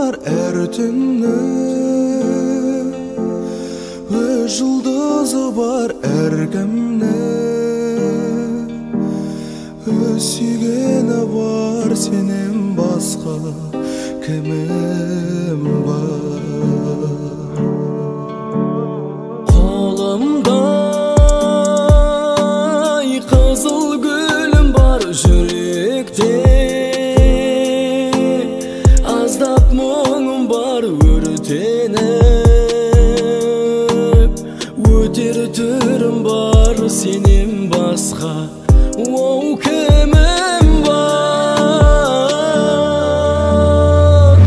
бар әр түннің, өз жұлдызы бар әркімнің, өз сүйгені бар сенен басқа кімім бар. Қолымда қызыл гүлім бар жүректе, аздап мұңым бар өртеніп, өтер түрім бар сенен басқа оу кімім бар.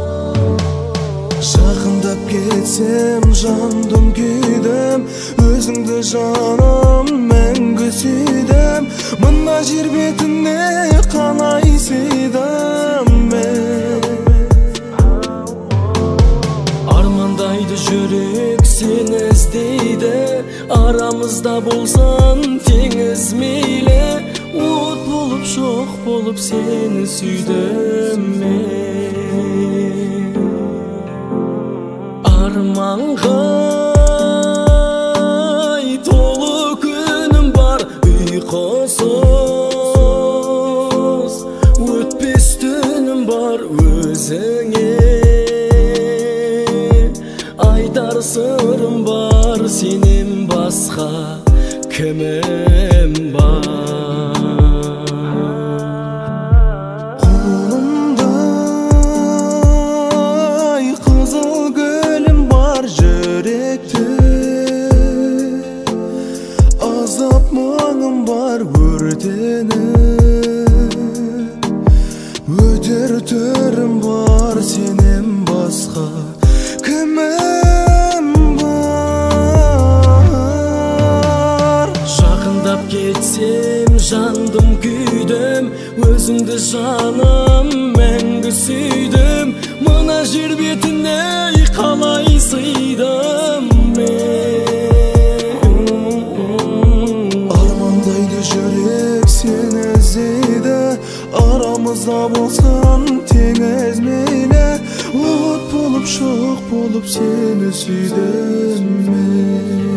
Жақындап кетсем жандым күйдім, өзіңді жаным мәңгі сүйдім, мына жер бетіне қалай сыйдым мен. Армандайды жүрек сені іздейді, арамызда болсан теңіз мейлі, от болып шоқ болып сені сүйдім мен. Арманға толы күнім бар ұйқысыз, өтпес түнім бар өзіңе, айтар сырым бар сенен басқа кімім бар. Қолымда қызыл гүлім бар жүректе, азап мұңым бар өртеніп, өтер түрім бар сенен басқа кімім бар. Жақындап кетсем жандым күйдім, өзіңді жаным мәңгі сүйдім, мына жер бетіне қалай сыйдым мен. Армандайды жүрек сені іздейді, арамызда болсан теңіз мейлі, от болып шоқ болып сені сүйдім мен.